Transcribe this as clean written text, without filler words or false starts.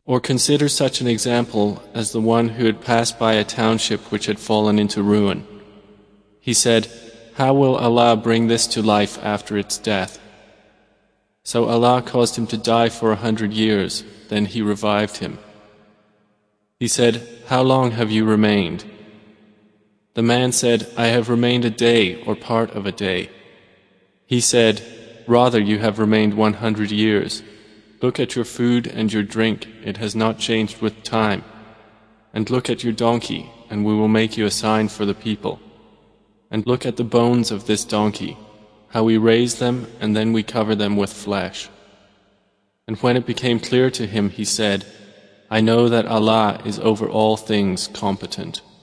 Or consider such an example as the one who had passed by a township which had fallen into ruin. He said, "How will Allah bring this to life after its death?" So Allah caused him to die for 100 years, then He revived him. He said, "How long have you remained?" The man said, "I have remained a day or part of a day." He said, "Rather you have remained 100 years. Look at your food and your drink, it has not changed with time. And look at your donkey, and we will make you a sign for the people. And look at the bones of this donkey, how we raise them and then we cover them with flesh." And when it became clear to him, he said, "I know that Allah is over all things competent."